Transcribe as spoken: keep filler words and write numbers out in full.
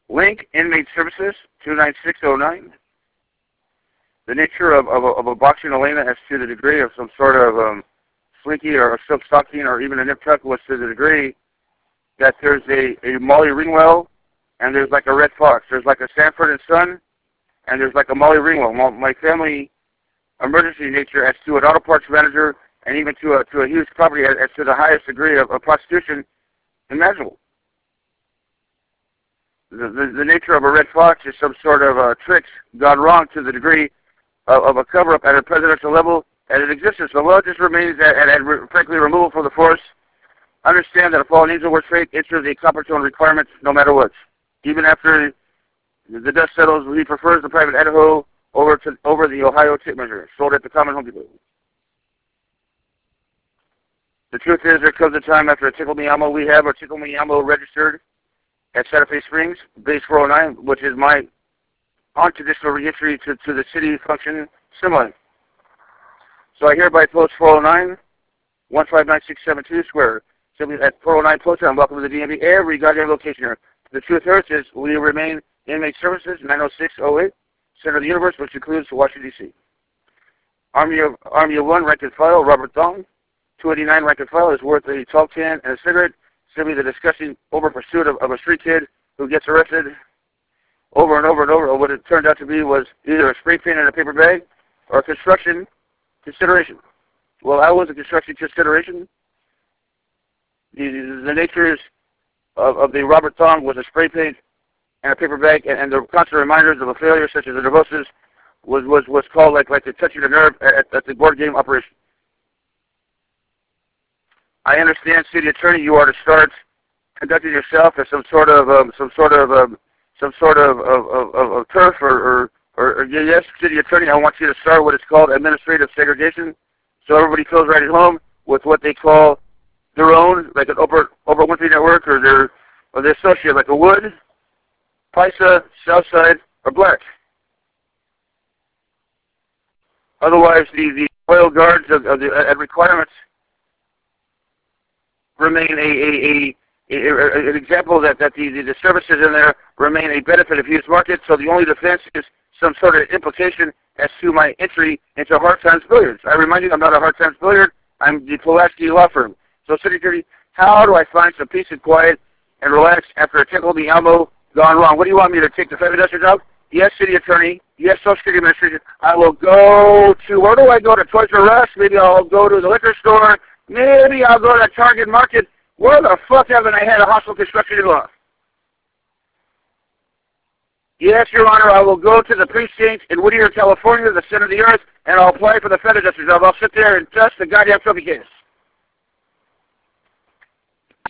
Link Inmate Services, two nine six zero nine. The nature of, of, a, of a boxing elena as to the degree of some sort of um, slinky or silk stocking or even a nip tuck was to the degree that there's a, a Molly Ringwell and there's like a Red Fox. There's like a Sanford and Son and there's like a Molly Ringwell. My family emergency nature as to an auto parts manager and even to a, to a huge property as, as to the highest degree of, of prostitution imaginable. The, the, the nature of a Red Fox is some sort of uh, tricks gone wrong to the degree of, of a cover-up at a presidential level and it exists. So law just remains at, at, at frankly removal from the force. Understand that a fallen angel was fate enters the Coppertone requirements no matter what. Even after the dust settles, he prefers the private Idaho over to over the Ohio tape measure, sold at the Common Home Depot. The truth is, there comes a time after a Tickle Me Elmo we have a Tickle Me Elmo registered at Santa Fe Springs, base four oh nine, which is my unconditional reentry to, to the city function similar. So I hereby post four oh nine, one five nine six seven two square. Simply at four oh nine post, I'm welcome to the D M V every goddamn location here. The truth hurts is we remain inmate services, nine oh six oh eight, center of the universe, which includes Washington, D C Army of Army of One, rank and file, Robert Thong. two eighty-nine rank and file is worth a tall can and a cigarette. Simply the disgusting over pursuit of, of a street kid who gets arrested over and over and over. What it turned out to be was either a spray paint in a paper bag or a construction consideration. Well, I was a construction consideration. The, the, the nature is of, of the Robert Thong was a spray paint and a paper bag, and, and the constant reminders of a failure, such as the neurosis, was was was called like like the touching the nerve at, at the board game operation. I understand, city attorney, you are to start conducting yourself as some sort of um, some sort of um, some sort of of, of, of, of turf or, or, or, or yes, city attorney, I want you to start what is called administrative segregation, so everybody feels right at home with what they call their own, like an Oprah Oprah Winfrey Network or their or their associate, like a Wood, Paisa, Southside, or Black. Otherwise, the the oil guards of, of the at requirements remain a, a, a, a an example that, that the, the, the services in there remain a benefit of use market, so the only defense is some sort of implication as to my entry into Hard Times Billiards. I remind you, I'm not a Hard Times Billiard, I'm the Pulaski Law Firm. So, City Attorney, how do I find some peace and quiet and relax after a Tickle Me Elmo gone wrong? What do you want me to take the feather duster job? Yes, City Attorney. Yes, Social Security Administration. I will go to, where do I go, to Toys R Us? Maybe I'll go to the liquor store. Maybe I'll go to Target Market. Where the fuck haven't I had a hostile construction in law? Yes, Your Honor, I will go to the precinct in Whittier, California, the center of the earth, and I'll apply for the feather duster job. I'll sit there and dust the goddamn trophy case.